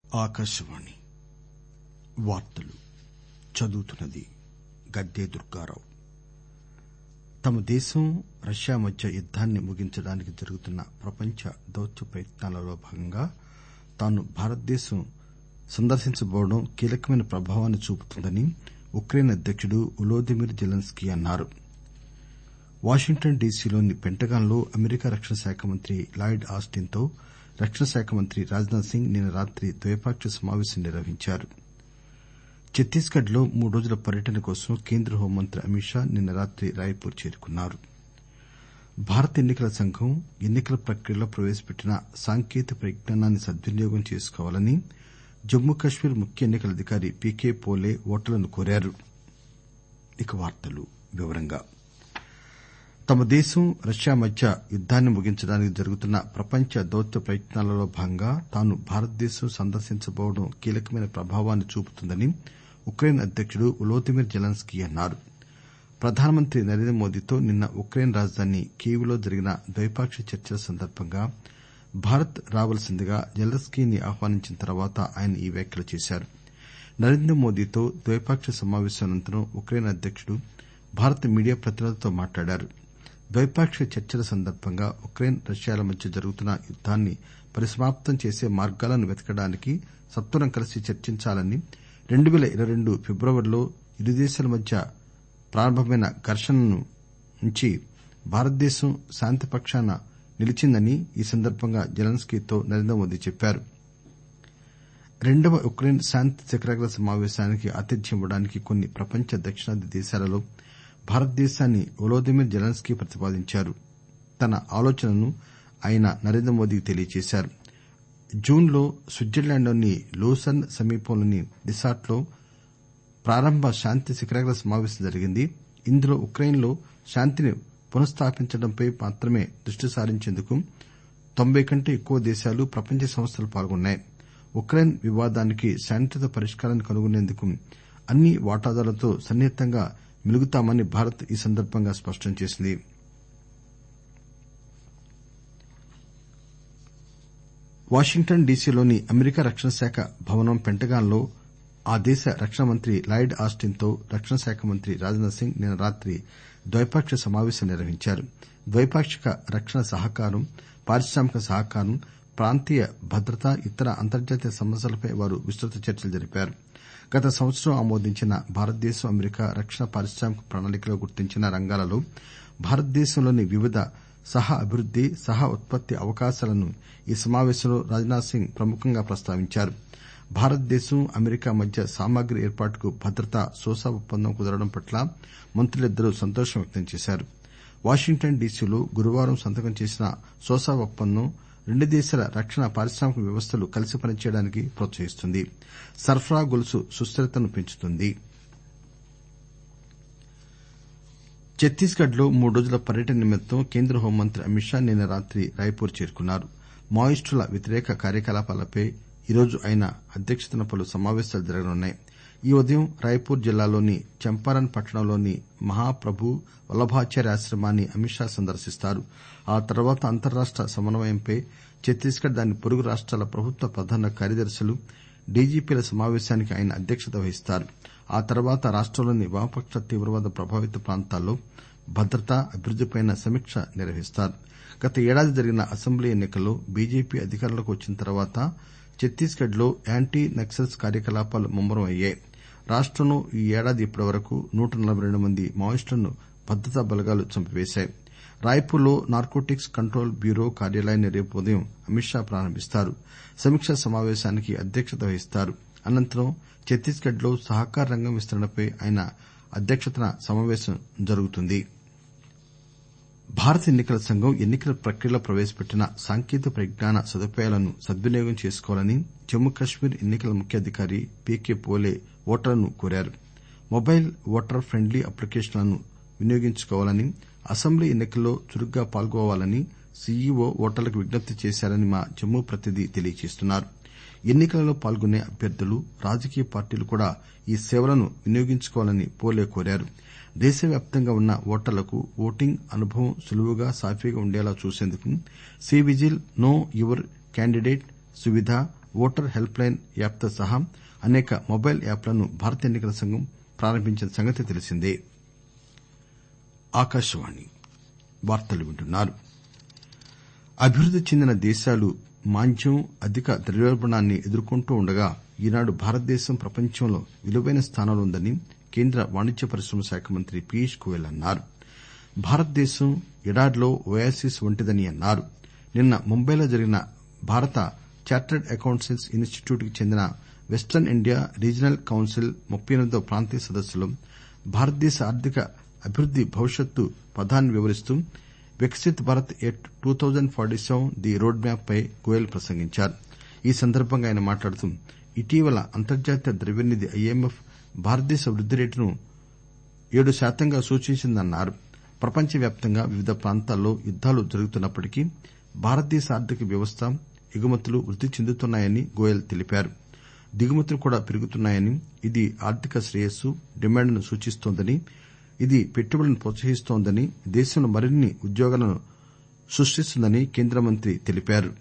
ఆకాశవాణి వార్తలు చదువుతున్నది గద్దే దుర్గారావు. తమ దేశం రష్యా మధ్య యుద్దాన్ని ముగించడానికి జరుగుతున్న ప్రపంచ దౌత్య ప్రయత్నాలలో భాగంగా తాను భారతదేశం సందర్శించబోవడం కీలకమైన ప్రభావాన్ని చూపుతుందని ఉక్రెయిన్ అధ్యకుడు వొలోదిమిర్ జెలెన్స్కీ అన్నారు. వాషింగ్టన్ డీసీలోని పెంటగాన్ లో అమెరికా రక్షణ శాఖ మంత్రి లాయిడ్ ఆస్టిన్ తో రక్షణ శాఖ మంత్రి రాజ్ నాథ్ సింగ్ నిన్న రాత్రి ద్వైపాక్షిక సమావేశం నిర్వహించారు. ఛత్తీస్ గఢ్ లో 3 రోజుల పర్యటన కోసం కేంద్ర హోంమంత్రి అమిత్ షా నిన్న రాత్రి రాయ్పూర్ చేరుకున్నారు. భారత ఎన్ని కల సంఘం ఎన్నికల ప్రక్రియలో ప్రవేశపెట్టిన సాంకేతిక పరిజ్ఞానాన్ని సద్వినియోగం చేసుకోవాలని జమ్మూ కశ్మీర్ ముఖ్య ఎన్ని కల అధికారి పీకే పోలే ఓటర్లను కోరారు. తమ దేశం రష్యా మధ్య యుద్దాన్ని ముగించడానికి జరుగుతున్న ప్రపంచ దౌత్య ప్రయత్నాలలో భాగంగా తాను భారతదేశం సందర్శించబోవడం కీలకమైన ప్రభావాన్ని చూపుతుందని ఉక్రెయిన్ అధ్యకుడు వొలోదిమిర్ జెలెన్స్కీ అన్నారు. ప్రధానమంత్రి నరేంద్ర మోదీతో నిన్న ఉక్రెయిన్ రాజధాని కీవ్ లో జరిగిన ద్వైపాక్షిక చర్చల సందర్బంగా భారత్ రావలసిందిగా జెలెన్స్కీని ఆహ్వానించిన తర్వాత ఆయన ఈ వ్యాఖ్యలు చేశారు. నరేంద్ర మోదీతో ద్వైపాక్షిక సమావేశం అనంతరం ఉక్రెయిన్ అధ్యకుడు భారత మీడియా ప్రతినిధులతో మాట్లాడారు. ద్వైపాక్షిక చర్చల సందర్బంగా ఉక్రెయిన్ రష్యాల మధ్య జరుగుతున్న యుద్దాన్ని పరిసమాప్తం చేసే మార్గాలను వెతకడానికి సత్వరం కలిసి చర్చించాలని 2022 ఫిబ్రవరిలో ఇరు దేశాల మధ్య ప్రారంభమైన ఘర్షణ నుంచి భారతదేశం శాంతి పక్షాన నిలిచిందని ఈ సందర్బంగా జెలెన్స్కీతో నరేంద్ర మోదీ చెప్పారు. 2వ ఉక్రెయిన్ శాంతి శిఖరాగ్ర సమావేశానికి ఆతిథ్యం ఇవ్వడానికి కొన్ని ప్రపంచ దక్షిణాది దేశాలలో భారతదేశాన్ని వొలోదిమిర్ జెలెన్స్కీ ప్రతిపాదించారు. తన ఆలోచనను ఆయన నరేంద్ర మోదీకి తెలియజేశారు. జూన్ లో స్విట్జర్లాండ్ లోని లూసర్న్ సమీపంలోని డిసాట్ లో ప్రారంభ శాంతి శిఖరాగ్ర సమావేశం జరిగింది. ఇందులో ఉక్రెయిన్ లో శాంతిని పునఃస్థాపించడంపై మాత్రమే దృష్టి సారించేందుకు 90 కంటే ఎక్కువ దేశాలు ప్రపంచ సంస్థలు పాల్గొన్నాయి. ఉక్రెయిన్ వివాదానికి శాంతియుత పరిష్కారాన్ని కనుగొనేందుకు అన్ని వాటాదారులతో సన్నిహితంగా మెలుగుతామని భారత్ ఈ సందర్బంగా స్పష్టం చేసింది. వాషింగ్టన్ డీసీలోని అమెరికా రక్షణ శాఖ భవనం పెంటగాన్ లో ఆ దేశ రక్షణ మంత్రి లాయిడ్ ఆస్టిన్ తో రక్షణ శాఖ మంత్రి రాజ్ నాథ్ సింగ్ నిన్న రాత్రి ద్వైపాక్షిక సమావేశం నిర్వహించారు. ద్వైపాక్షిక రక్షణ సహకారం, పారిశ్రామిక సహకారం, ప్రాంతీయ భద్రత, ఇతర అంతర్జాతీయ సమస్యలపై వారు విస్తృత చర్చలు జరిపారు. గత సంవత్సరం ఆమోదించిన భారతదేశం అమెరికా రక్షణ పారిశ్రామిక ప్రణాళికలో గుర్తించిన రంగాలలో భారతదేశంలోని వివిధ సహ అభివృద్ది, సహ ఉత్పత్తి అవకాశాలను ఈ సమావేశంలో రాజ్ నాథ్ సింగ్ ప్రముఖంగా ప్రస్తావించారు. భారతదేశం అమెరికా మధ్య సామగ్రి ఏర్పాటుకు భద్రతా సోసా ఒప్పందం కుదరడం పట్ల మంత్రులిద్దరూ సంతోషం వ్యక్తం చేశారు. వాషింగ్టన్ డీసీలో గురువారం సంతకం చేసిన సోసా ఒప్పందం 2 దేశాల రక్షణ పారిశ్రామిక వ్యవస్థలు కలిసి పనిచేయడానికి ప్రోత్సహిస్తుంది. సరఫరా గొలుసు సుస్దిరతను పెంచుతుంది. ఛత్తీస్ గఢ్ లో 3 రోజుల పర్యటన నిమిత్తం కేంద్ర హోంమంత్రి అమిత్ షా నిన్న రాత్రి రాయ్పూర్ చేరుకున్నారు. మావోయిస్టుల వ్యతిరేక కార్యకలాపాలపై ఈరోజు ఆయన అధ్యక్షతన పలు సమావేశాలు జరగనున్నాయి. ఈ ఉదయం రాయ్పూర్ జిల్లాలోని చంపారన్ పట్టణంలోని మహాప్రభు వల్లభాచార్య ఆశ్రమాన్ని అమిత్ షా సందర్శిస్తారు. ఆ తర్వాత అంతర్రాష్ట సమన్వయంపై ఛత్తీస్ గఢ్, దాని పొరుగు రాష్టాల ప్రభుత్వ ప్రధాన కార్యదర్శులు, డీజీపీల సమావేశానికి ఆయన అధ్యక్షత వహిస్తారు. ఆ తర్వాత రాష్టంలోని వామపక్ష తీవ్రవాద ప్రభావిత ప్రాంతాల్లో భద్రత, అభివృద్దిపై సమీక్ష నిర్వహిస్తారు. గత ఏడాది జరిగిన అసెంబ్లీ ఎన్నికల్లో బీజేపీ అధికారంలోకి వచ్చిన తర్వాత ఛత్తీస్ గఢ్ లో యాంటీ నక్సల్స్ కార్యకలాపాలు ముమ్మరం అయ్యాయి. రాష్టంలో ఈ ఏడాది ఇప్పటివరకు 142 మంది మావోయిస్టులను భద్రతా బలగాలు చంపివేశాయి. రాయ్పూర్ లో నార్కోటిక్స్ కంట్రోల్ బ్యూరో కార్యాలయాన్ని రేపు ఉదయం అమిత్ షా ప్రారంభిస్తారు. సమీక్షా సమావేశానికి అధ్యక్షత వహిస్తారు. అనంతరం ఛత్తీస్ గఢ్ లో సహకార రంగం విస్తరణపై ఆయన అధ్యక్షతన సమావేశం జరుగుతుంది. భారత ఎన్ని కల సంఘం ఎన్నికల ప్రక్రియలో ప్రవేశపెట్టిన సాంకేతిక పరిజ్ఞాన సదుపాయాలను సద్వినియోగం చేసుకోవాలని జమ్మూ కశ్మీర్ ఎన్నికల ముఖ్య అధికారి పీకే పోలే ఓటర్లను కోరారు. మొబైల్ ఓటర్ ఫ్రెండ్లీ అప్లికేషన్లను వినియోగించుకోవాలని, అసెంబ్లీ ఎన్నికల్లో చురుగ్గా పాల్గొవాలని సీఈఓ ఓటర్లకు విజ్ఞప్తి చేశారని మా జమ్మూ ప్రతినిధి తెలియజేస్తున్నారు. ఎన్నికలలో పాల్గొనే అభ్యర్థులు, రాజకీయ పార్టీలు కూడా ఈ సేవలను వినియోగించుకోవాలని పోలే కోరారు. దేశవ్యాప్తంగా ఉన్న ఓటర్లకు ఓటింగ్ అనుభవం సులువుగా, సాఫీగా ఉండేలా చూసేందుకు C vigil, know your candidate Suvidha, voter help line app తో సహా అనేక మొబైల్ యాప్లను భారత ఎన్ని కల సంఘం ప్రారంభించిన సంగతి తెలిసిందే. అభివృద్ది చెందిన దేశాలు మాంద్యం, అధిక ద్రవ్యోల్బణాన్ని ఎదుర్కొంటూ ఉండగా ఈనాడు భారతదేశం ప్రపంచంలో విలువైన స్థానంలో ఉందని కేంద్ర వాణిజ్య పరిశ్రమల శాఖ మంత్రి పీయూష్ గోయల్ అన్నారు. భారతదేశం ఎడారిలో ఒయాసిస్ వంటిదని అన్నారు. నిన్న ముంబైలో జరిగిన భారత చార్టర్డ్ అకౌంటెంట్స్ ఇనిస్టిట్యూట్ కి చెందిన వెస్టర్న్ ఇండియా రీజినల్ కౌన్సిల్ 38వ ప్రాంతీయ సదస్సులో భారతదేశ ఆర్థిక అభివృద్ది భవిష్యత్తు పథాన్ని వివరిస్తూ Viksit Bharat at 2047 the road map పై గోయల్ ప్రసంగించారు. ఈ సందర్బంగా ఆయన మాట్లాడుతూ ఇటీవల అంతర్జాతీయ ద్రవ్యనిధి ఐఎంఎఫ్ భారతదేశ వృద్ది రేటును 7% సూచించిందన్నారు. ప్రపంచవ్యాప్తంగా వివిధ ప్రాంతాల్లో యుద్దాలు జరుగుతున్నప్పటికీ భారతదేశ ఆర్థిక వ్యవస్థ, ఎగుమతులు వృద్ది చెందుతున్నాయని గోయల్ తెలిపారు. దిగుమతులు కూడా పెరుగుతున్నాయని, ఇది ఆర్థిక శ్రేయస్సు, డిమాండ్ను సూచిస్తోందని, ఇది పెట్టుబడులను ప్రోత్సహిస్తోందని, దేశంలో మరిన్ని ఉద్యోగాలను సృష్టిస్తుందని కేంద్ర మంత్రి తెలిపారు.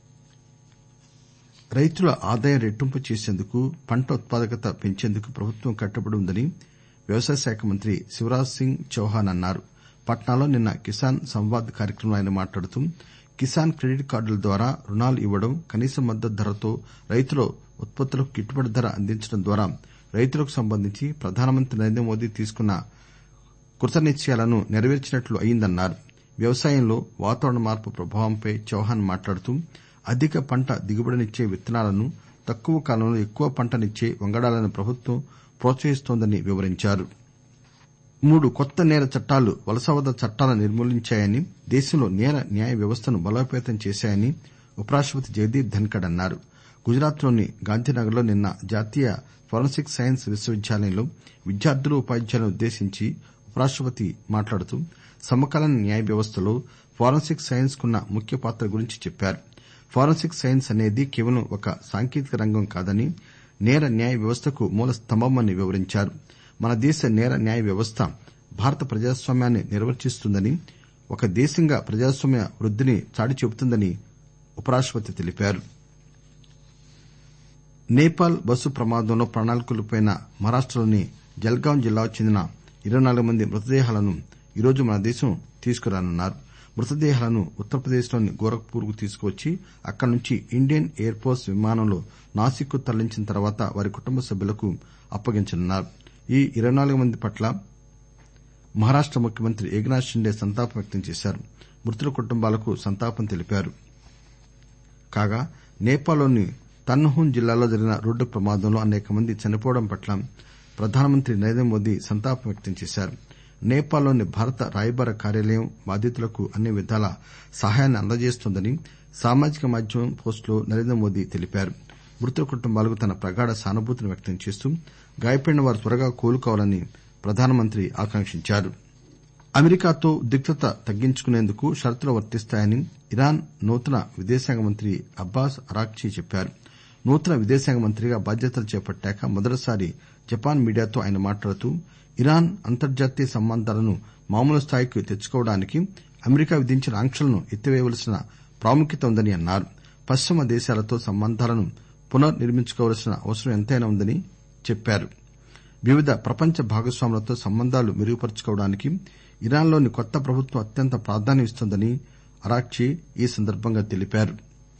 రైతుల ఆదాయం రెట్టింపు చేసేందుకు, పంట ఉత్పాదకత పెంచేందుకు ప్రభుత్వం కట్టుబడి ఉందని వ్యవసాయ శాఖ మంత్రి శివరాజ్ సింగ్ చౌహాన్ అన్నారు. పట్నాలో నిన్న కిసాన్ సంవాద్ కార్యక్రమంలో ఆయన మాట్లాడుతూ కిసాన్ క్రెడిట్ కార్డుల ద్వారా రుణాలు ఇవ్వడం, కనీస మద్దతు ధరతో రైతుల ఉత్పత్తులకు గిట్టుబాటు ధర అందించడం ద్వారా రైతులకు సంబంధించి ప్రధానమంత్రి నరేంద్ర మోదీ తీసుకున్న కృతనిశ్చయాలను నెరవేర్చినట్లు అయిందన్నారు. వ్యవసాయంలో వాతావరణ మార్పు ప్రభావంపై చౌహాన్ మాట్లాడుతూ అధిక పంట దిగుబడినిచ్చే విత్తనాలను, తక్కువ కాలంలో ఎక్కువ పంటనిచ్చే వంగడాలను ప్రభుత్వం ప్రోత్సహిస్తోందని వివరించారు. 3 కొత్త నేర చట్టాలు వలసవాద చట్టాలను నిర్మూలించాయని, దేశంలో నేర న్యాయ వ్యవస్థను బలోపేతం చేశాయని ఉపరాష్టపతి జగదీప్ ధన్కడ్ అన్నారు. గుజరాత్ లోని గాంధీనగర్ లో నిన్న జాతీయ ఫోరెన్సిక్ సైన్స్ విశ్వవిద్యాలయంలో విద్యార్థులు, ఉపాధ్యాయులను ఉద్దేశించి ఉపరాష్టపతి మాట్లాడుతూ సమకాలీన న్యాయ వ్యవస్థలో ఫోరెన్సిక్ సైన్స్ కున్న ముఖ్య పాత్ర గురించి చెప్పారు. ఫోరెన్సిక్ సైన్స్ అనేది కేవలం ఒక సాంకేతిక రంగం కాదని, నేర న్యాయ వ్యవస్థకు మూల స్తంభమని వివరించారు. మన దేశ నేర న్యాయ వ్యవస్థ భారత ప్రజాస్వామ్యాన్ని నిర్వచిస్తుందని, ఒక దేశంగా ప్రజాస్వామ్య వృద్దిని చాటి చెబుతుందని ఉపరాష్టపతి తెలిపారు. నేపాల్ బస్సు ప్రమాదంలో ప్రాణాలు కోల్పోయిన మహారాష్టలోని జల్గాం జిల్లాకు చెందిన 24 మంది మృతదేహాలను ఈరోజు మన దేశం తీసుకురానున్నారు. మృతదేహాలను ఉత్తరప్రదేశ్ లోని గోరఖ్పూర్ కు తీసుకువచ్చి అక్కడి నుంచి ఇండియన్ ఎయిర్ ఫోర్స్ విమానంలో నాసిక్ కు తరలించిన తర్వాత వారి కుటుంబ సభ్యులకు అప్పగించనున్నారు. ఈ 24 మంది పట్ల మహారాష్ట ముఖ్యమంత్రి ఏక్నాథ్ షిండే సంతాపం వ్యక్తం చేశారు. మృతుల కుటుంబాలకు సంతాపం తెలిపారు. కాగా నేపాల్ లోని తన్హున్ జిల్లాలో జరిగిన రోడ్డు ప్రమాదంలో అనేక మంది చనిపోవడం పట్ల ప్రధానమంత్రి నరేంద్ర మోదీ సంతాపం వ్యక్తం చేశారు. నేపాల్ లోని భారత రాయబార కార్యాలయం బాధితులకు అన్ని విధాల సహాయాన్ని అందజేస్తోందని సామాజిక మాధ్యమం పోస్టులో నరేంద్ర మోదీ తెలిపారు. మృతుల కుటుంబాలకు తన ప్రగాఢ సానుభూతిని వ్యక్తం చేస్తూ గాయపడిన వారు త్వరగా కోలుకోవాలని ప్రధానమంత్రి ఆకాంక్షించారు. అమెరికాతో ఉద్రిక్తత తగ్గించుకునేందుకు షరతులు వర్తిస్తాయని ఇరాన్ నూతన విదేశాంగ మంత్రి అబ్బాస్ అరాగ్చీ చెప్పారు. నూతన విదేశాంగ మంత్రిగా బాధ్యతలు చేపట్టాక మొదటిసారి జపాన్ మీడియాతో ఆయన మాట్లాడుతూ ఇరాన్ అంతర్జాతీయ సంబంధాలను మామూలు స్థాయికి తెచ్చుకోవడానికి అమెరికా విధించిన ఆంక్షలను ఎత్తివేయవలసిన ప్రాముఖ్యత ఉందని అన్నారు. పశ్చిమ దేశాలతో సంబంధాలను పునర్ నిర్మించుకోవలసిన అవసరం ఎంతైనా ఉందని చెప్పారు. వివిధ ప్రపంచ భాగస్వాములతో సంబంధాలు మెరుగుపర్చుకోవడానికి ఇరాన్ లోని కొత్త ప్రభుత్వం అత్యంత ప్రాధాన్యం ఇస్తోందని అరాగ్చీ ఈ సందర్బంగా తెలిపారు.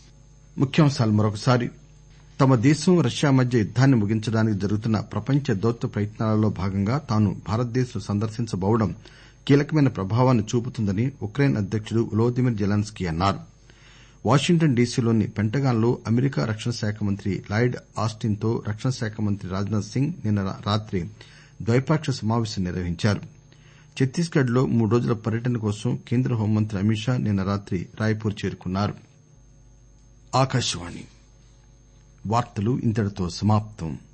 తమ దేశం, రష్యా మధ్య యుద్దాన్ని ముగించడానికి జరుగుతున్న ప్రపంచ దౌత్య ప్రయత్నాలలో భాగంగా తాను భారతదేశం సందర్శించబోవడం కీలకమైన ప్రభావాన్ని చూపుతుందని ఉక్రెయిన్ అధ్యకుడు వొలోదిమిర్ జెలెన్స్కీ అన్నారు. వాషింగ్టన్ డీసీలోని పెంటగాన్ లో అమెరికా రక్షణ శాఖ మంత్రి లాయిడ్ ఆస్టిన్ తో రక్షణ శాఖ మంత్రి రాజ్ నాథ్ సింగ్ నిన్న రాత్రి ద్వైపాక్షిక సమావేశం నిర్వహించారు. ఛత్తీస్ గఢ్ లో 3 రోజుల పర్యటన కోసం కేంద్ర హోంమంత్రి అమిత్ షా నిన్న రాత్రి రాయ్పూర్ చేరుకున్నారు.